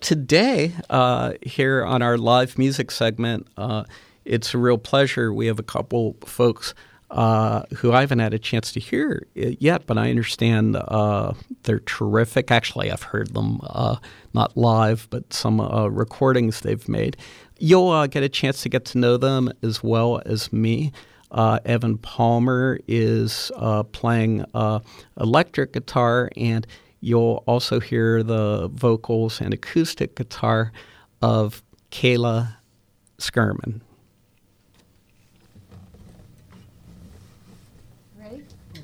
today, here on our live music segment, it's a real pleasure. We have a couple folks who I haven't had a chance to hear yet, but I understand they're terrific. Actually, I've heard them not live, but some recordings they've made. You'll get a chance to get to know them as well as me. Evan Palmer is playing electric guitar, and you'll also hear the vocals and acoustic guitar of Kayla Skurman. Ready?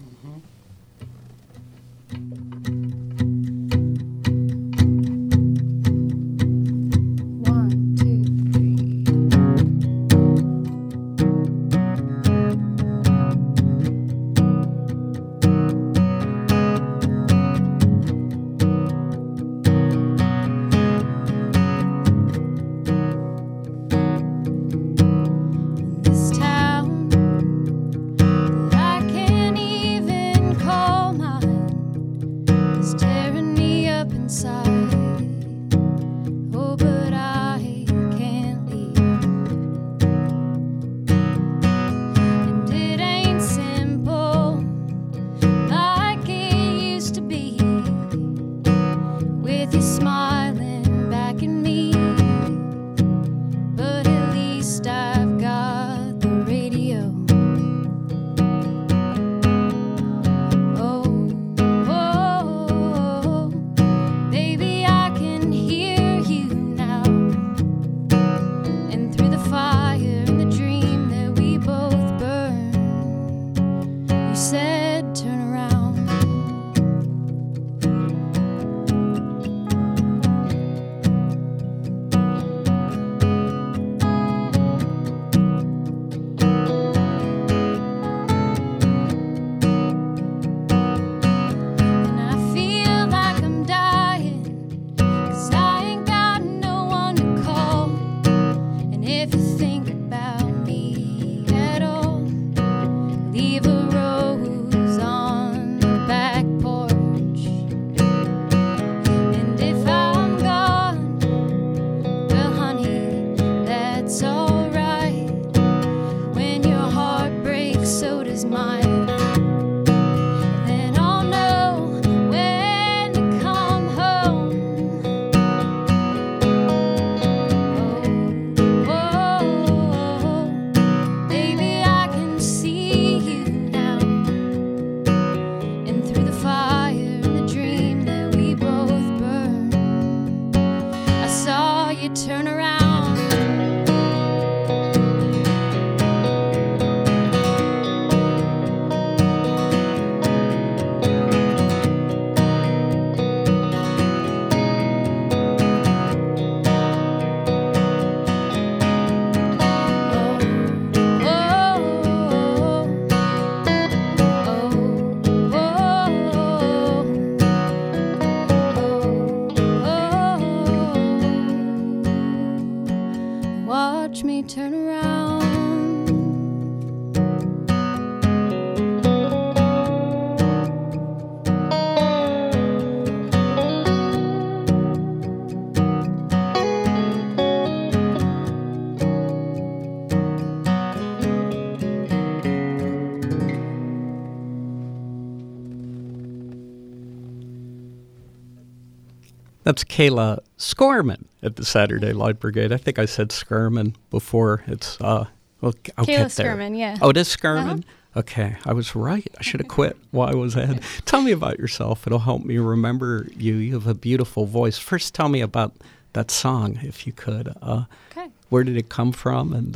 That's Kayla Skurman at the Saturday Light Brigade. I think I said Skurman before. It's I'll Kayla get there. Skurman, yeah. Oh, it is Skurman? Uh-huh. Okay, I was right. I should have quit while I was ahead. Tell me about yourself. It'll help me remember you. You have a beautiful voice. First, tell me about that song, if you could. Okay. Where did it come from? And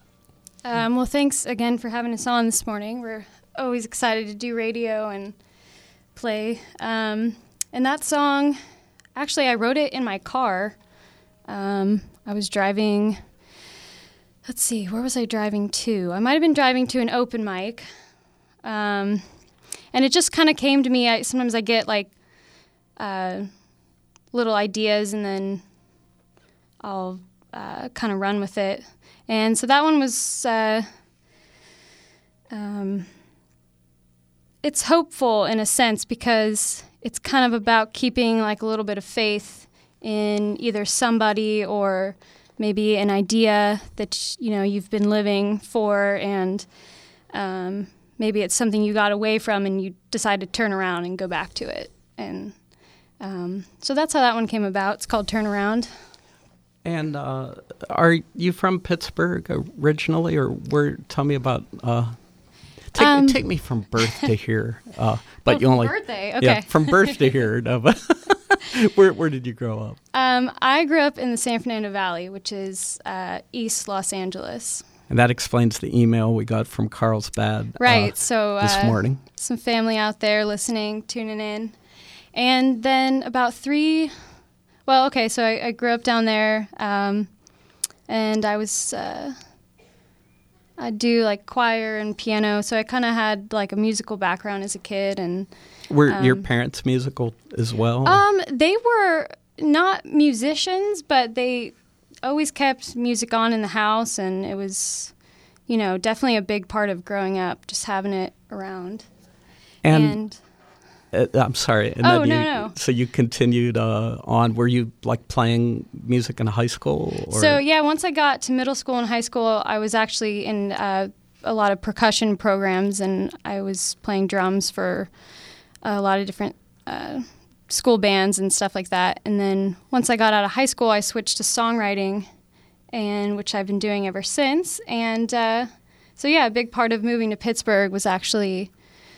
well, thanks again for having us on this morning. We're always excited to do radio and play. And that song, actually, I wrote it in my car. I was driving. Let's see, where was I driving to? I might have been driving to an open mic. And it just kind of came to me. Sometimes I get like little ideas and then I'll kind of run with it. And so that one was, it's hopeful in a sense because it's kind of about keeping like a little bit of faith in either somebody or maybe an idea that you've been living for, and maybe it's something you got away from and you decide to turn around and go back to it. And so that's how that one came about. It's called Turn Around. And are you from Pittsburgh originally, or tell me about... Take me from birth to here, but you only birthday. Okay. Yeah, from birth to here. No, but where did you grow up? I grew up in the San Fernando Valley, which is East Los Angeles. And that explains the email we got from Carlsbad. Right. So this morning, some family out there listening, tuning in, and then about three. Well, okay. So I grew up down there, and I was. I do like choir and piano, so I kind of had like a musical background as a kid. And were your parents musical as well? They were not musicians, but they always kept music on in the house, and it was, definitely a big part of growing up, just having it around. And I'm sorry. And no. So you continued on. Were you like playing music in high school? Or? So yeah, once I got to middle school and high school, I was actually in a lot of percussion programs, and I was playing drums for a lot of different school bands and stuff like that. And then once I got out of high school, I switched to songwriting, and which I've been doing ever since. And so yeah, a big part of moving to Pittsburgh was actually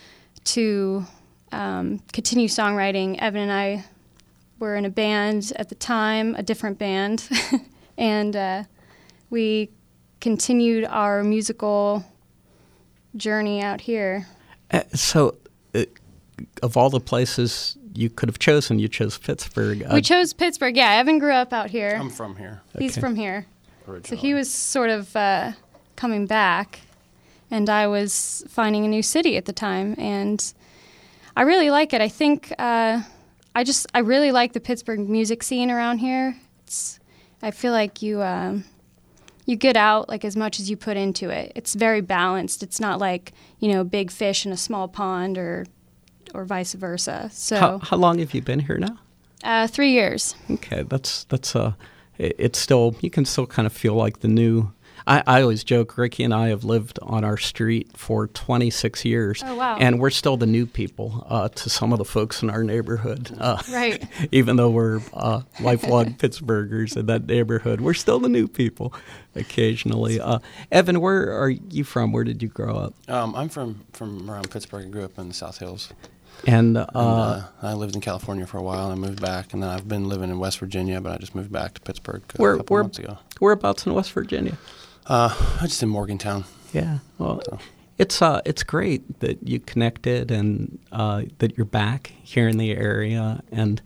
to continue songwriting. Evan and I were in a band at the time, a different band, and we continued our musical journey out here. So, of all the places you could have chosen, you chose Pittsburgh. We chose Pittsburgh, yeah. Evan grew up out here. I'm from here. He's from here. Originally. So he was sort of coming back, and I was finding a new city at the time, and I really like it. I think I really like the Pittsburgh music scene around here. I feel like you get out like as much as you put into it. It's very balanced. It's not like big fish in a small pond or vice versa. So how long have you been here now? 3 years. Okay, that's it's still, you can still kind of feel like the new. I always joke, Ricky and I have lived on our street for 26 years. Oh, wow. And we're still the new people to some of the folks in our neighborhood. Right. Even though we're lifelong Pittsburghers in that neighborhood, we're still the new people occasionally. Evan, where are you from? Where did you grow up? I'm from around Pittsburgh. I grew up in the South Hills. And I lived in California for a while, and I moved back, and then I've been living in West Virginia, but I just moved back to Pittsburgh a couple months ago. Whereabouts in West Virginia? Just in Morgantown. Yeah, well, it's great that you connected and that you're back here in the area. And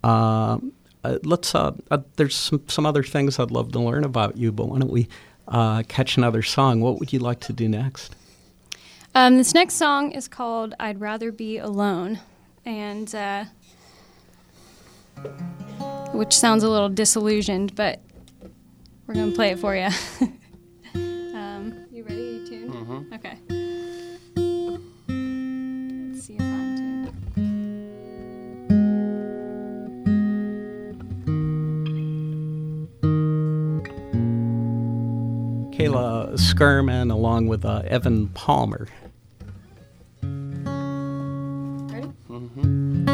let's there's some other things I'd love to learn about you, but why don't we catch another song? What would you like to do next? This next song is called "I'd Rather Be Alone," and which sounds a little disillusioned, but we're gonna play it for you. You ready? You tuned? Mm-hmm. Okay. Let's see if I'm tuned. Kayla Skirman along with Evan Palmer. Ready? Mm-hmm.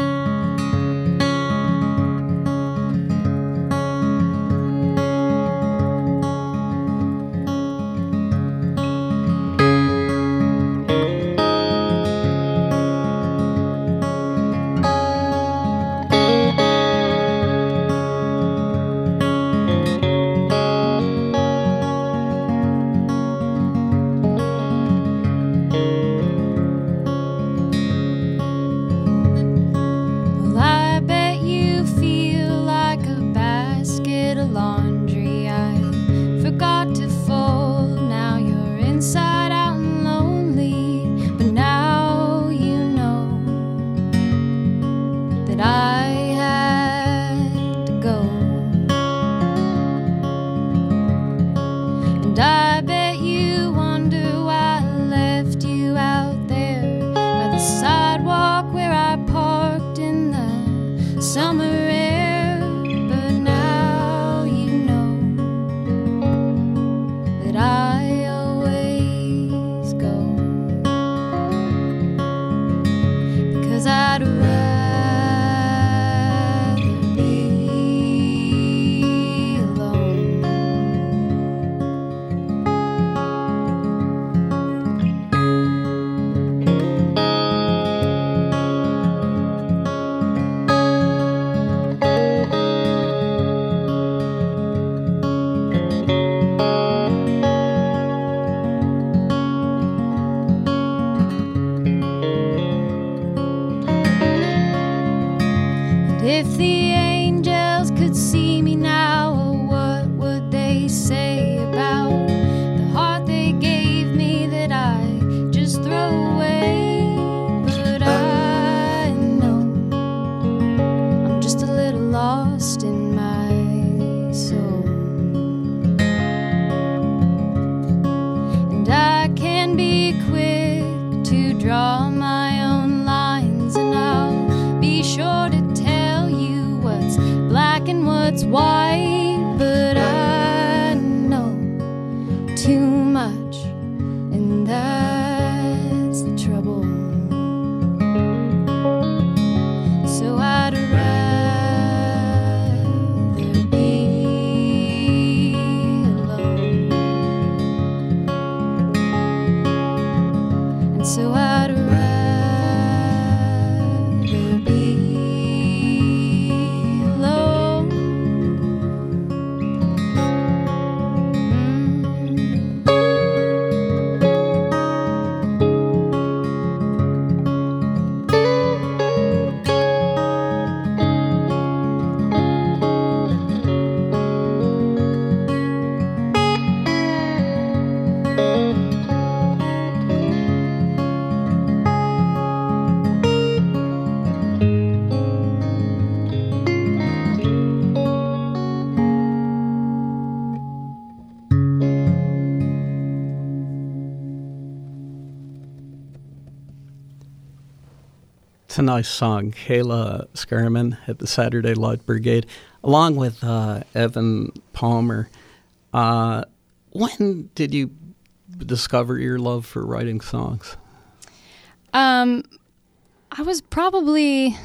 Summer air, but soul. And I can be quick to draw my own lines, and I'll be sure to tell you what's black and what's white, but I know too much, and that's the trouble. So I'd rather be alone, and so I'd rather be alone. It's a nice song. Kayla Scarman at the Saturday Light Brigade, along with Evan Palmer. When did you discover your love for writing songs? I was probably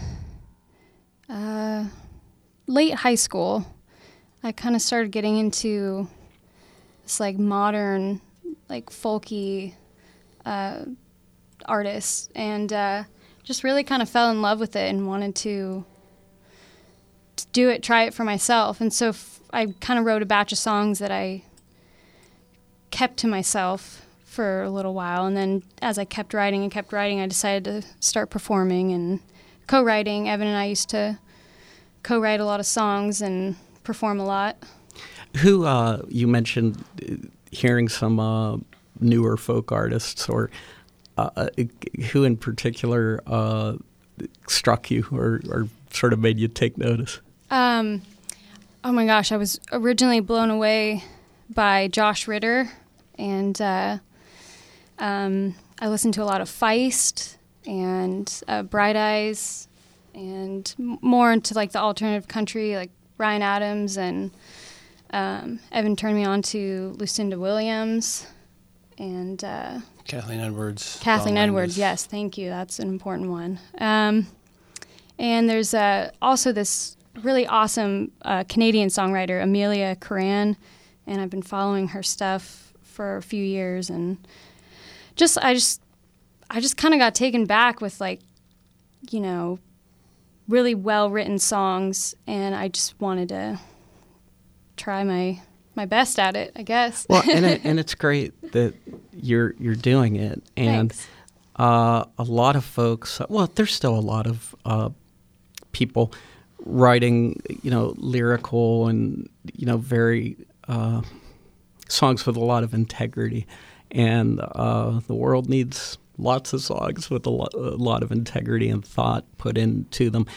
late high school. I kind of started getting into this like modern, like folky artists, and just really kind of fell in love with it and wanted to do it, try it for myself. And so I kind of wrote a batch of songs that I kept to myself for a little while. And then as I kept writing, I decided to start performing and co-writing. Evan and I used to co-write a lot of songs and perform a lot. Who, you mentioned hearing some newer folk artists, or who in particular struck you or sort of made you take notice? Oh my gosh, I was originally blown away by Josh Ritter, and I listened to a lot of Feist and Bright Eyes, and more into like the alternative country, like Ryan Adams, and Evan turned me on to Lucinda Williams and Kathleen Edwards. Kathleen Edwards, yes, thank you. That's an important one. And there's also this really awesome Canadian songwriter, Amelia Curran, and I've been following her stuff for a few years, and I just kind of got taken back with, like, you know, really well-written songs, and I just wanted to try my best at it, I guess. Well, and it's great that you're doing it, and a lot of folks. Well, there's still a lot of people writing, you know, lyrical and, you know, very songs with a lot of integrity, and the world needs lots of songs with a lot of integrity and thought put into them.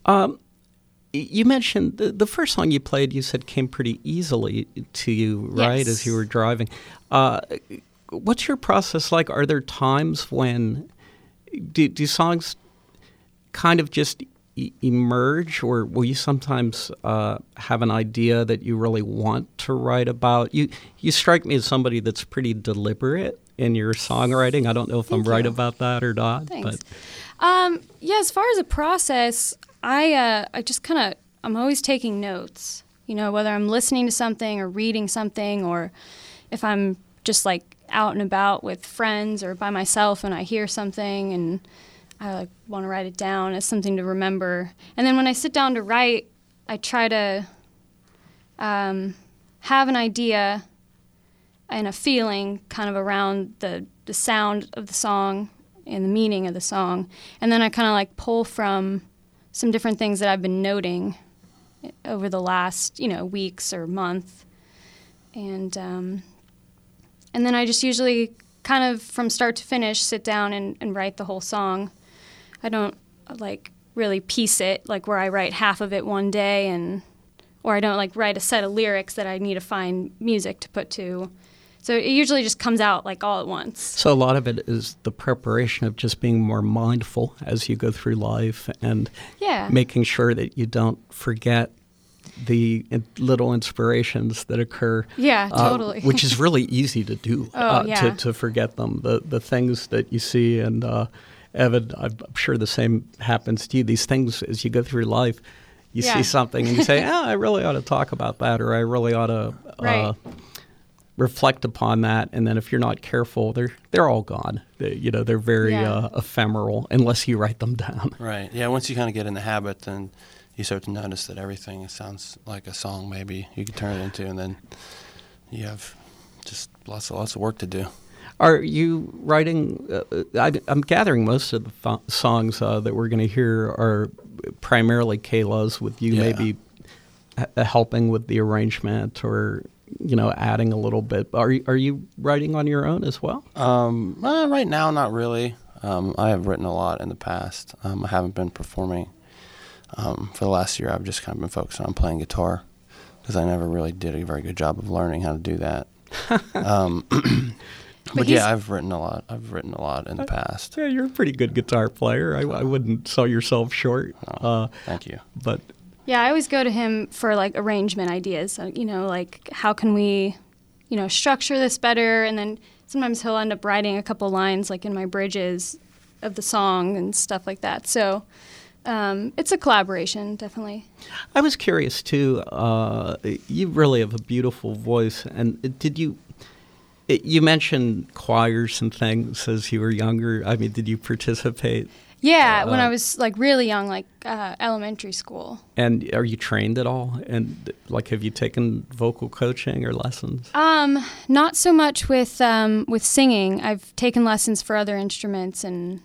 You mentioned the first song you played, you said came pretty easily to you, right, yes, as you were driving. What's your process like? Are there times when do songs kind of just emerge, or will you sometimes have an idea that you really want to write about? You strike me as somebody that's pretty deliberate in your songwriting. I don't know if I'm right about that or not. Thanks. But yeah, as far as a process, I just kind of, I'm always taking notes, you know, whether I'm listening to something or reading something, or if I'm just like out and about with friends or by myself and I hear something and I like want to write it down as something to remember. And then when I sit down to write, I try to have an idea and a feeling kind of around the sound of the song and the meaning of the song. And then I kind of like pull from some different things that I've been noting over the last, you know, weeks or month. And then I just usually kind of from start to finish sit down and write the whole song. I don't like really piece it, like where I write half of it one day or I don't like write a set of lyrics that I need to find music to put to. So it usually just comes out like all at once. So a lot of it is the preparation of just being more mindful as you go through life and making sure that you don't forget the little inspirations that occur. Yeah, totally. Which is really easy to do, to forget them. The things that you see, and Evan, I'm sure the same happens to you. These things, as you go through life, you see something and you say, I really ought to talk about that, or I really ought to reflect upon that. And then if you're not careful, they're all gone. They're very ephemeral unless you write them down. Right. Yeah, once you kind of get in the habit, then you start to notice that everything sounds like a song maybe you could turn it into, and then you have just lots of work to do. Are you writing, I'm gathering most of the songs that we're going to hear are primarily Kayla's, with you maybe helping with the arrangement or, adding a little bit. Are you writing on your own as well? Right now, not really. I have written a lot in the past. I haven't been performing. For the last year, I've just kind of been focused on playing guitar because I never really did a very good job of learning how to do that. But I've written a lot. I've written a lot in the past. Yeah, you're a pretty good guitar player. I wouldn't sell yourself short. Thank you. But yeah, I always go to him for like arrangement ideas. Like how can we, structure this better? And then sometimes he'll end up writing a couple lines like in my bridges of the song and stuff like that. So it's a collaboration, definitely. I was curious too. You really have a beautiful voice, and you mentioned choirs and things as you were younger. I mean, did you participate? Yeah, when I was like really young, like elementary school. And are you trained at all? And like, have you taken vocal coaching or lessons? Not so much with singing. I've taken lessons for other instruments and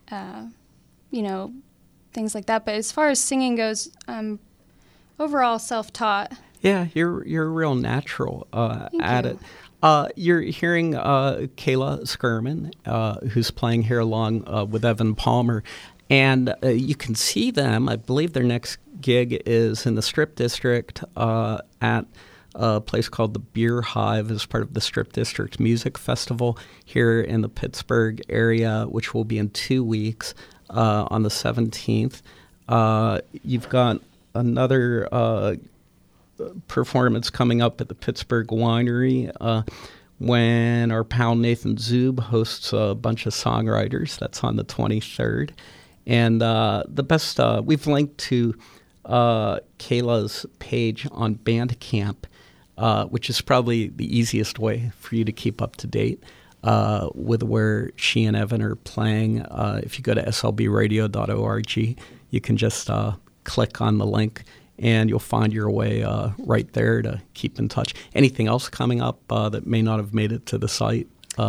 things like that. But as far as singing goes, overall self-taught. Yeah, you're a real natural at it. You're hearing Kayla Skirman, who's playing here along with Evan Palmer, and you can see them. I believe their next gig is in the Strip District at a place called the Beer Hive as part of the Strip District Music Festival here in the Pittsburgh area, which will be in 2 weeks on the 17th. You've got another performance coming up at the Pittsburgh Winery when our pal Nathan Zub hosts a bunch of songwriters. That's on the 23rd. And the best, we've linked to Kayla's page on Bandcamp, which is probably the easiest way for you to keep up to date with where she and Evan are playing. If you go to slbradio.org, you can just click on the link and you'll find your way right there to keep in touch. Anything else coming up that may not have made it to the site?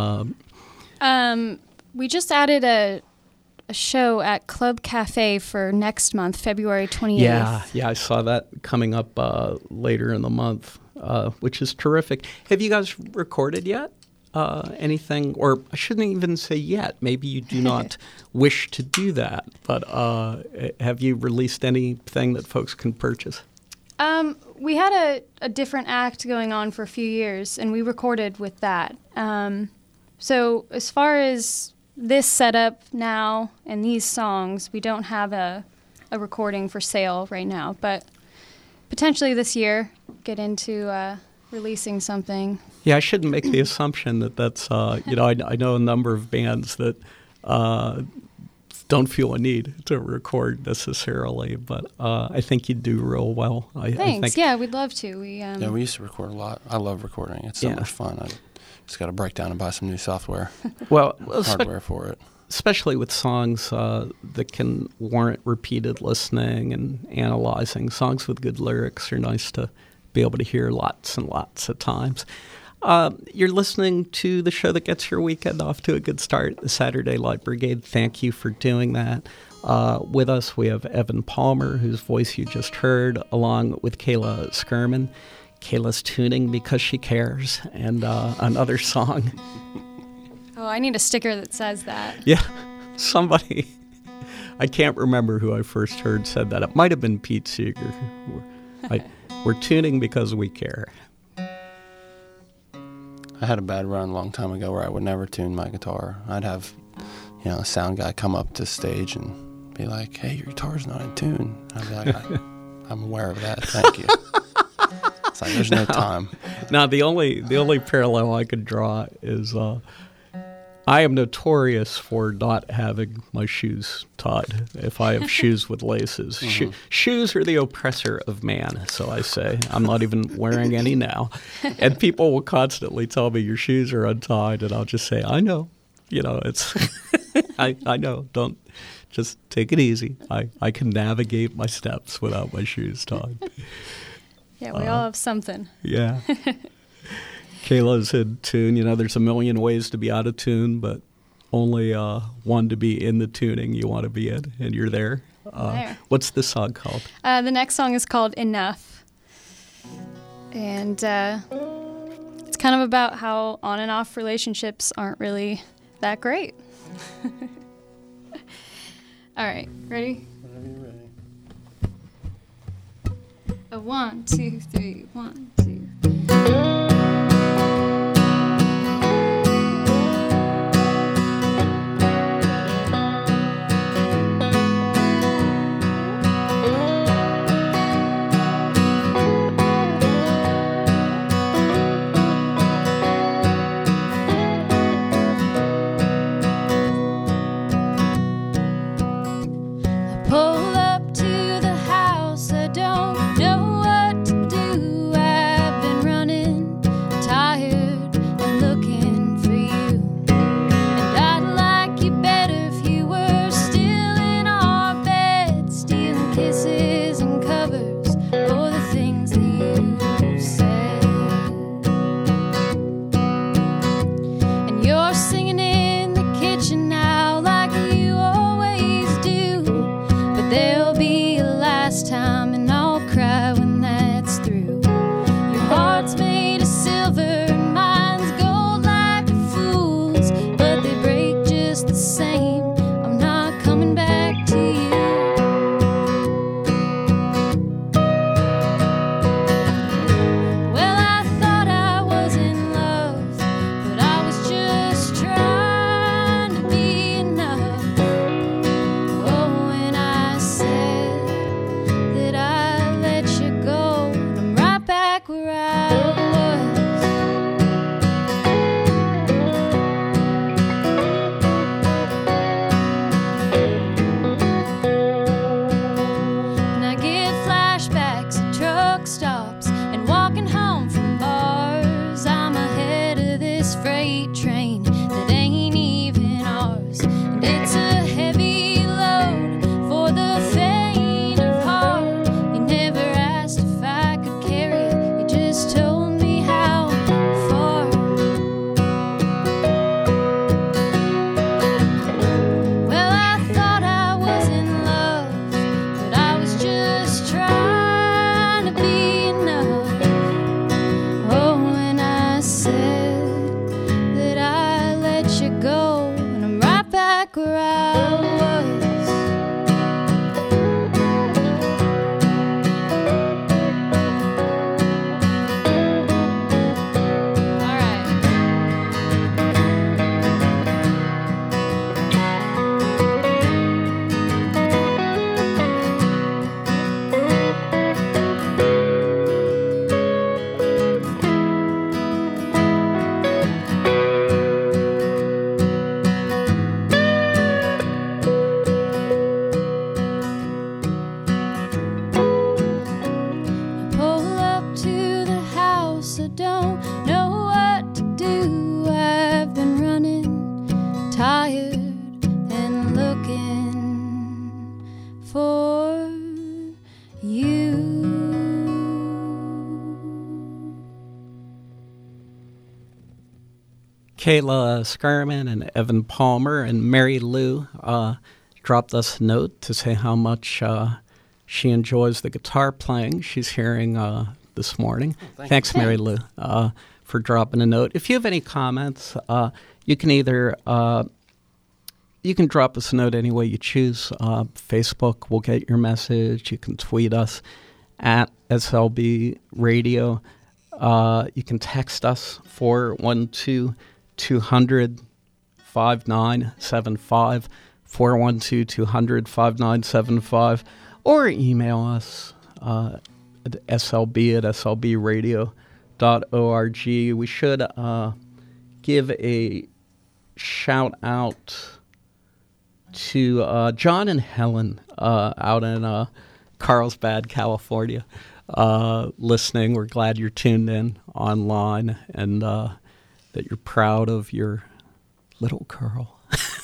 We just added a show at Club Cafe for next month, February 28th. Yeah, I saw that coming up later in the month, which is terrific. Have you guys recorded yet? Anything, or I shouldn't even say yet. Maybe you do not wish to do that, but have you released anything that folks can purchase? We had a different act going on for a few years, and we recorded with that. So as far as this setup now and these songs, we don't have a recording for sale right now, but potentially this year get into releasing something. Yeah, I shouldn't make the assumption that that's, I know a number of bands that don't feel a need to record necessarily, but I think you do real well. Thanks. Yeah, we'd love to. We used to record a lot. I love recording. It's so much fun. I just got to break down and buy some new software, hardware for it. Especially with songs that can warrant repeated listening and analyzing. Songs with good lyrics are nice to be able to hear lots and lots of times. You're listening to the show that gets your weekend off to a good start, the Saturday Light Brigade. Thank you for doing that. With us, we have Evan Palmer, whose voice you just heard, along with Kayla Skirman. Kayla's tuning because she cares, and another song. Oh, I need a sticker that says that. Yeah, somebody, I can't remember who I first heard said that. It might have been Pete Seeger. We're tuning because we care. I had a bad run a long time ago where I would never tune my guitar. I'd have, a sound guy come up to stage and be like, "Hey, your guitar's not in tune." I'd be like, "I'm aware of that. Thank you." It's like there's no time. Now the only parallel I could draw is I am notorious for not having my shoes tied if I have shoes with laces. Mm-hmm. Shoes are the oppressor of man, so I say. I'm not even wearing any now. And people will constantly tell me your shoes are untied, and I'll just say, I know. It's I know. Don't just take it easy. I can navigate my steps without my shoes tied. Yeah, we all have something. Yeah. Kayla's in tune. There's a million ways to be out of tune, but only one to be in the tuning you want to be in, and you're there. What's this song called? The next song is called Enough. And it's kind of about how on and off relationships aren't really that great. All right, ready? Whenever you're ready. 1, 2, 3, 1, 2. Kayla Scarman and Evan Palmer and Mary Lou dropped us a note to say how much she enjoys the guitar playing she's hearing this morning. Thanks, Mary Lou, for dropping a note. If you have any comments, you can either you can drop us a note any way you choose. Facebook will get your message. You can tweet us at SLB Radio. You can text us 412-200-5975, 412-200-5975, or email us at slb@slbradio.org. We should give a shout out to John and Helen out in Carlsbad, California, listening. We're glad you're tuned in online and that you're proud of your little Carl.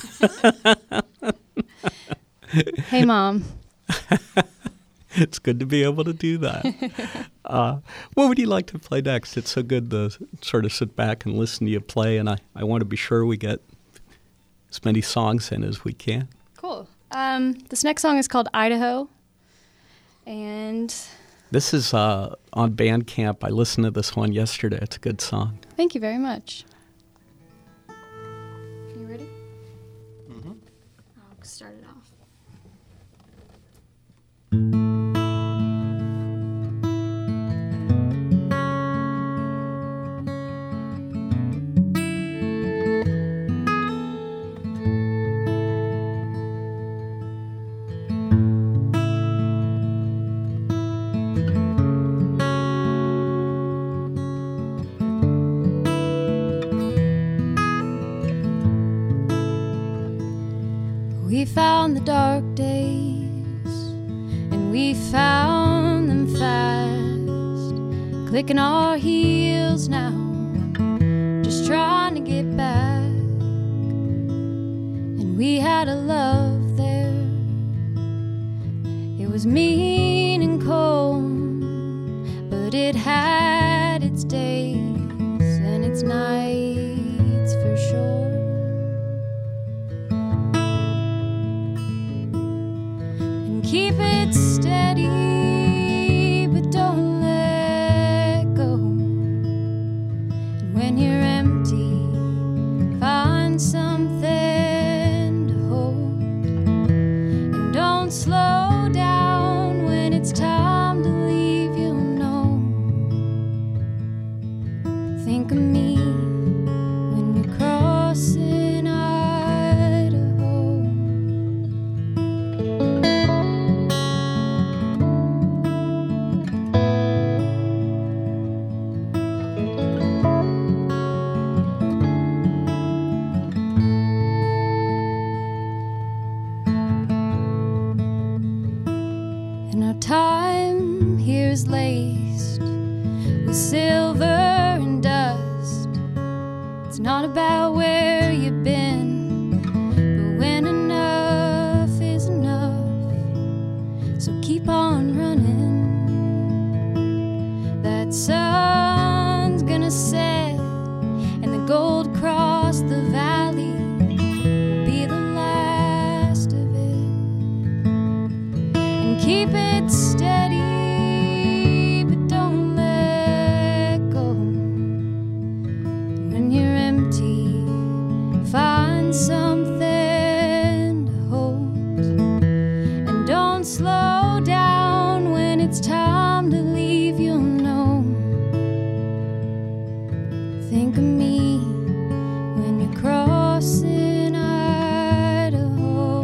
Hey, Mom. It's good to be able to do that. What would you like to play next? It's so good to sort of sit back and listen to you play, and I want to be sure we get as many songs in as we can. Cool. This next song is called Idaho, and this is on Bandcamp. I listened to this one yesterday. It's a good song. Thank you very much. You ready? Mm-hmm. I'll start it off. We found the dark days, and we found them fast, clicking our heels now, just trying to get back. And we had a love there, it was mean and cold, but it had its days and its nights for sure. Keep it steady, but don't let go. And when you're empty, find something to hold. And don't slow down when it's time to leave, you'll know. Think of me when you're crossing Idaho. Time here's laced with silver and dust. It's not about where you've been, but when enough is enough. So keep on running. That sun's gonna set, and the gold across the valley will be the last of it. And keep it steady, but don't let go. When you're empty, find something to hold. And don't slow down when it's time to leave, you'll know. Think of me when you're crossing Idaho.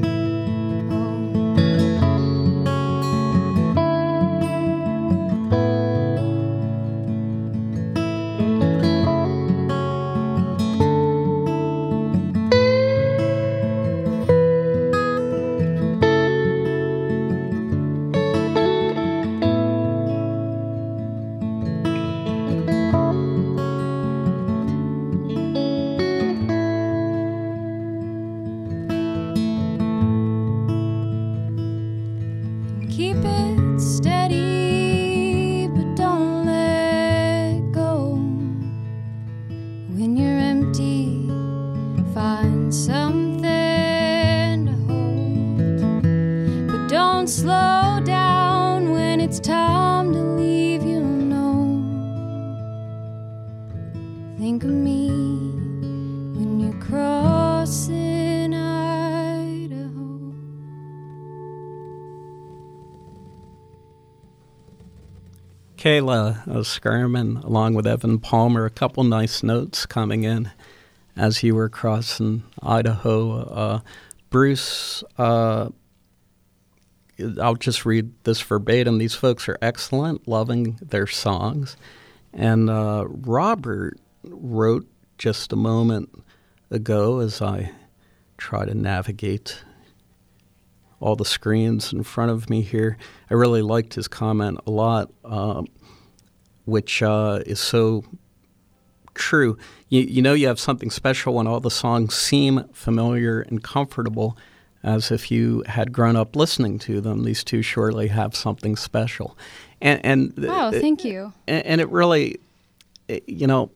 Keep it steady, but don't let go. When you're empty, find something to hold. But don't slow down when it's time to leave, you'll know. Think of me when you're crossing Idaho. Kayla Skerman, along with Evan Palmer, a couple nice notes coming in as you were crossing Idaho. Bruce, I'll just read this verbatim. These folks are excellent, loving their songs. And Robert wrote just a moment ago, as I try to navigate all the screens in front of me here. I really liked his comment a lot, which is so true. You know you have something special when all the songs seem familiar and comfortable, as if you had grown up listening to them. These two surely have something special. And wow, thank you. And it really, you know,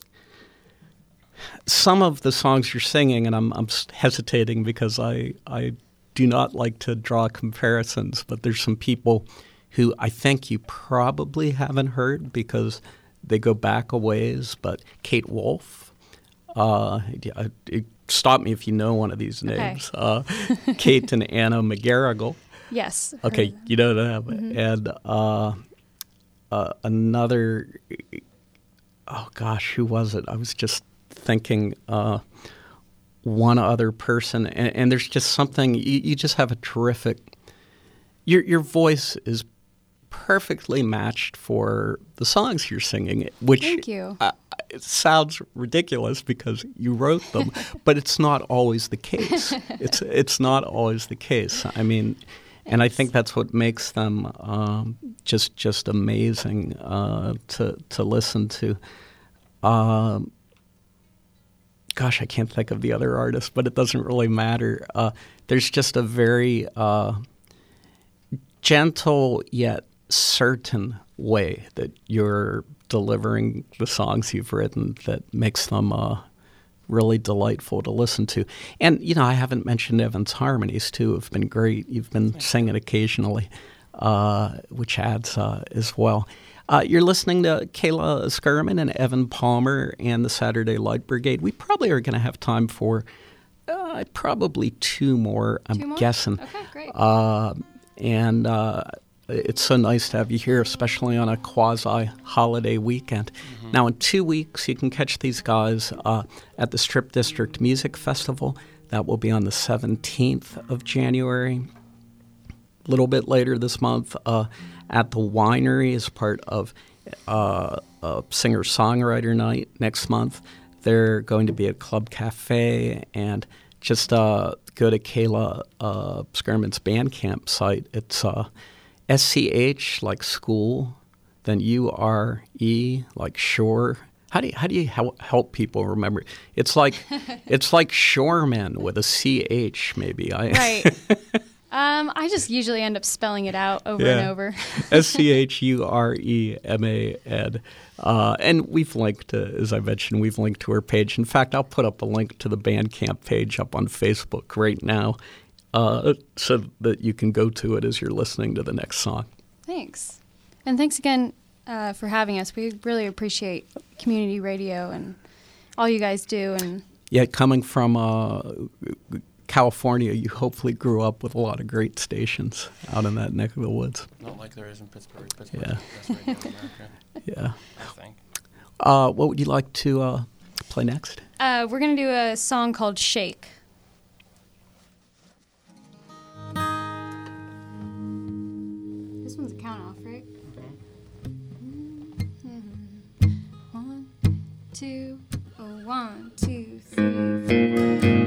some of the songs you're singing, and I'm hesitating because I do not like to draw comparisons, but there's some people who I think you probably haven't heard because they go back a ways, but Kate Wolf, stop me if you know one of these names, okay. Kate and Anna McGarrigle. Yes. Okay, you know them. Mm-hmm. And another, oh gosh, who was it? I was just thinking one other person, and there's just something, you just have a terrific, your voice is perfectly matched for the songs you're singing, which thank you. It sounds ridiculous because you wrote them, but it's not always the case. It's not always the case. I mean, and I think that's what makes them just amazing to listen to. Gosh, I can't think of the other artist, but it doesn't really matter. There's just a very gentle yet certain way that you're delivering the songs you've written that makes them really delightful to listen to. And, you know, I haven't mentioned Evan's harmonies, too, have been great. You've been singing occasionally, which adds as well. You're listening to Kayla Skerman and Evan Palmer and the Saturday Light Brigade. We probably are going to have time for probably two more, I'm guessing. Okay, great. And it's so nice to have you here, especially on a quasi-holiday weekend. Mm-hmm. Now, in 2 weeks, you can catch these guys at the Strip District Music Festival. That will be on the 17th of January. A little bit later this month, at the Winery as part of a singer-songwriter night next month. They're going to be at Club Cafe, and just go to Kayla Skerman's Bandcamp site. It's SCH like school, then URE like shore. How do you help people remember? It's like shoreman with a CH maybe. Right. I just usually end up spelling it out over and over. SCHUREMAN. And we've linked, as I mentioned, we've linked to her page. In fact, I'll put up a link to the Bandcamp page up on Facebook right now so that you can go to it as you're listening to the next song. Thanks. And thanks again for having us. We really appreciate community radio and all you guys do. And yeah, coming from California, you hopefully grew up with a lot of great stations out in that neck of the woods. Not like there is in Pittsburgh. Yeah. Best radio in America. Yeah. I think. What would you like to play next? We're going to do a song called Shake. This one's a count off, right? Mm-hmm. 1, 2, 1, 2, 3, 4.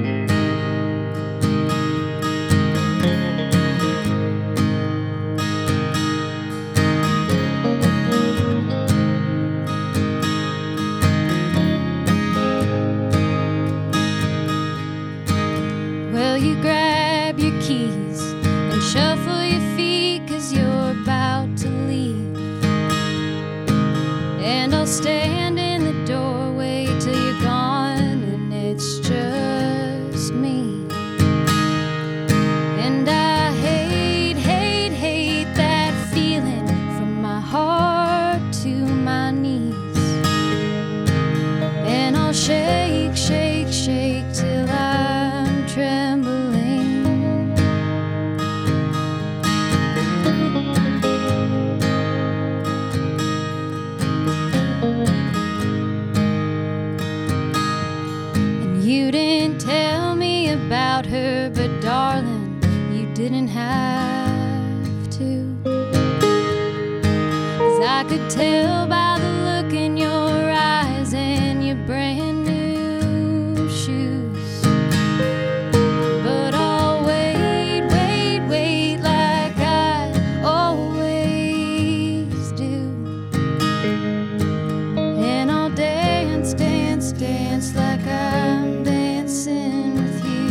You grab your keys and shuffle your feet 'cause you're about to leave. And I'll stand in the doorway till you're gone and it's just me. And I hate that feeling from my heart to my knees. And I'll shake till I'm trembling. about her, but darling, you didn't have to. 'Cause I could tell by the look in your eyes and your brand new shoes. But I'll wait, wait, wait like I always do. And I'll dance, dance, dance like I'm dancing with you.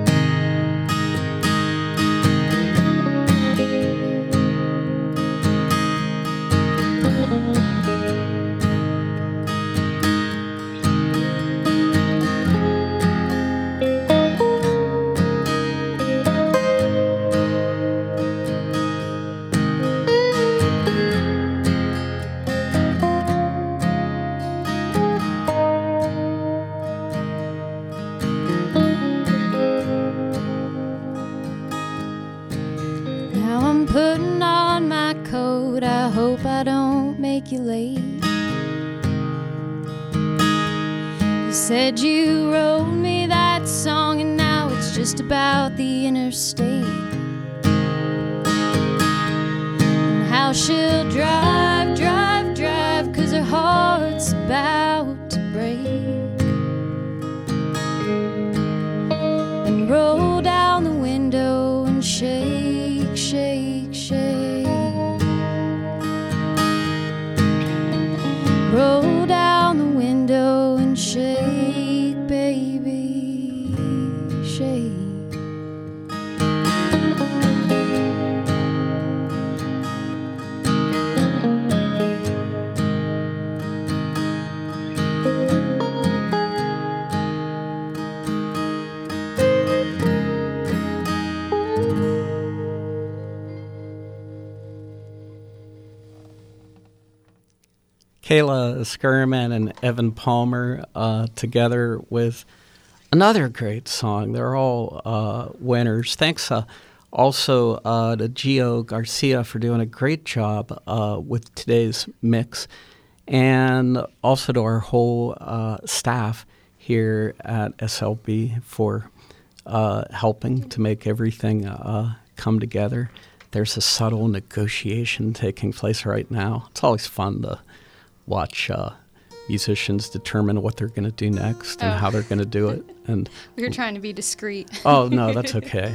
Now I'm putting on my coat, I hope I don't make you late. You said you wrote me that song and now it's just about the interstate. And how she'll drive, drive, drive, 'cause her heart's about to break. And roll down the window and shake, shake, shake. Roll down the window and shake, baby, shake. Kayla Skirman and Evan Palmer together with another great song. They're all winners. Thanks also to Gio Garcia for doing a great job with today's mix, and also to our whole staff here at SLB for helping to make everything come together. There's a subtle negotiation taking place right now. It's always fun to watch musicians determine what they're going to do next and how they're going to do it. And we were trying to be discreet. Oh no, that's okay.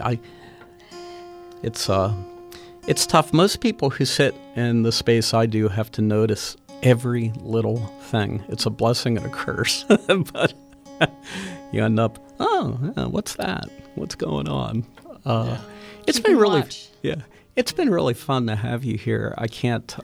It's tough. Most people who sit in the space I do have to notice every little thing. It's a blessing and a curse, but you end up, what's that? What's going on? It's been really, it's been really fun to have you here. I can't.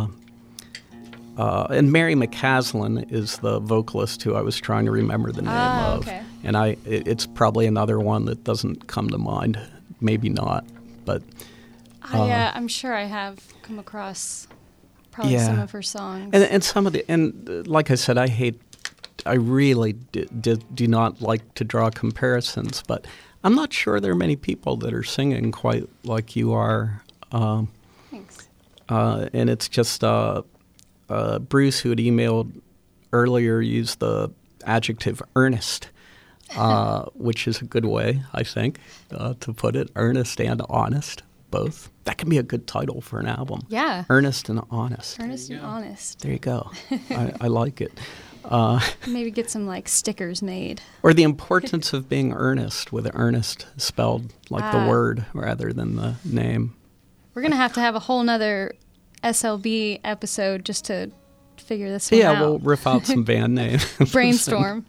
And Mary McCaslin is the vocalist who I was trying to remember the name of. Okay. And it's probably another one that doesn't come to mind. Maybe not, but I'm sure I have come across probably some of her songs. And some of like I said, I really do not like to draw comparisons, but I'm not sure there are many people that are singing quite like you are. Thanks. And it's just Bruce, who had emailed earlier, used the adjective earnest, which is a good way, I think, to put it. Earnest and honest, both. That can be a good title for an album. Yeah. Earnest and honest. Earnest and honest. There you go. I like it. Maybe get some stickers made. Or the importance of being earnest, with earnest spelled like the word rather than the name. We're going to have a whole nother SLB episode just to figure this one out. Yeah, we'll riff out some band names. Brainstorm.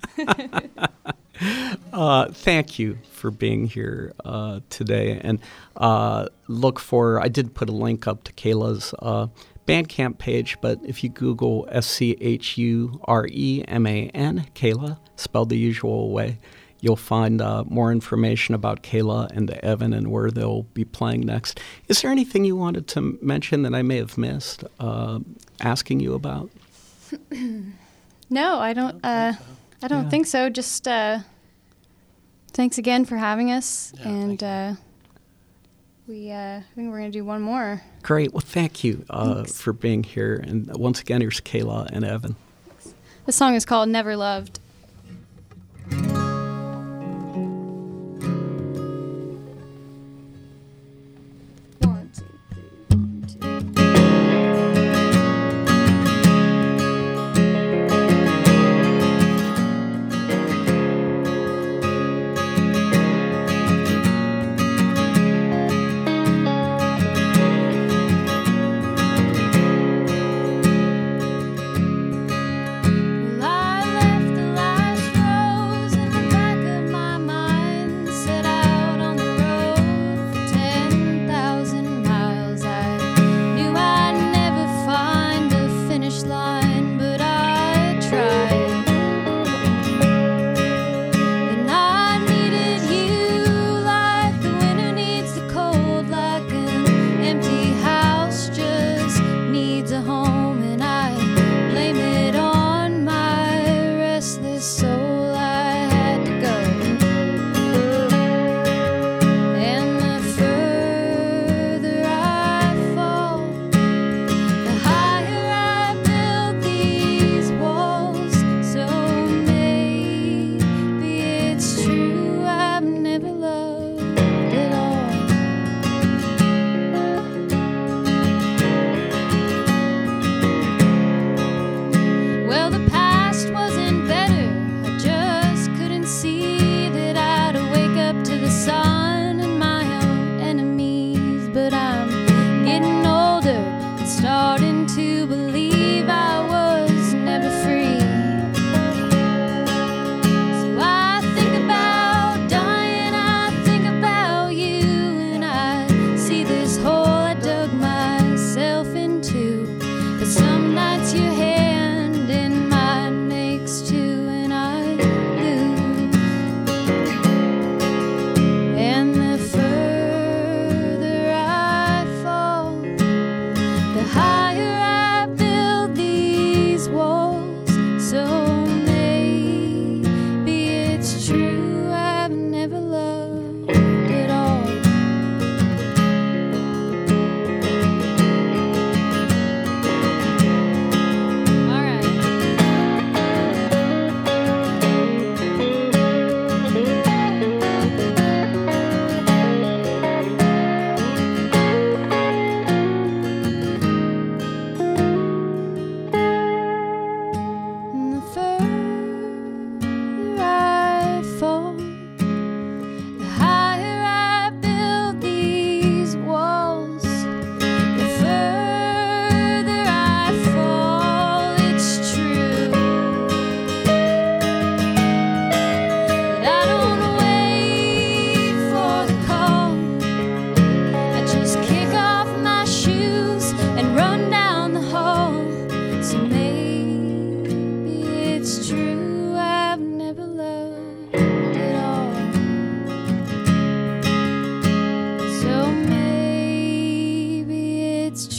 Thank you for being here today. And I did put a link up to Kayla's Bandcamp page, but if you Google SCHUREMAN, Kayla, spelled the usual way, you'll find more information about Kayla and Evan and where they'll be playing next. Is there anything you wanted to mention that I may have missed asking you about? No, I don't. I don't think so. Just thanks again for having us, and I think we're gonna do one more. Great. Well, thank you for being here. And once again, here's Kayla and Evan. The song is called "Never Loved."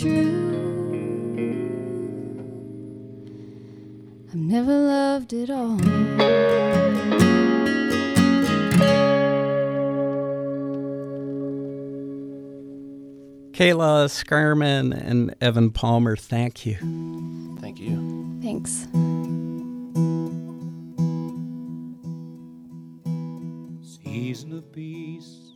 true. I've never loved at all. Kayla Scarman and Evan Palmer, thank you. Thank you. Thanks. Season of peace